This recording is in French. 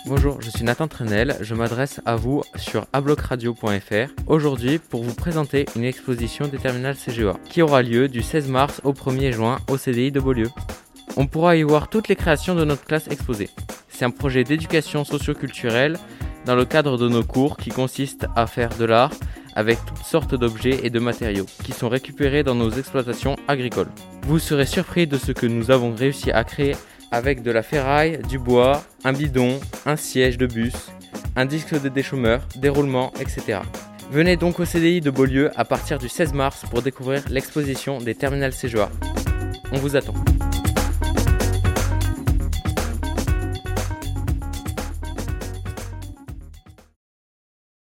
Bonjour, je suis Nathan Trenel, je m'adresse à vous sur ablocradio.fr aujourd'hui pour vous présenter une exposition des terminales CGEA qui aura lieu du 16 mars au 1er juin au CDI de Beaulieu. On pourra y voir toutes les créations de notre classe exposées. C'est un projet d'éducation socio-culturelle dans le cadre de nos cours qui consiste à faire de l'art avec toutes sortes d'objets et de matériaux qui sont récupérés dans nos exploitations agricoles. Vous serez surpris de ce que nous avons réussi à créer avec de la ferraille, du bois, un bidon, un siège de bus, un disque de déchômeur, des roulements, etc. Venez donc au CDI de Beaulieu à partir du 16 mars pour découvrir l'exposition des terminales CGEA. On vous attend.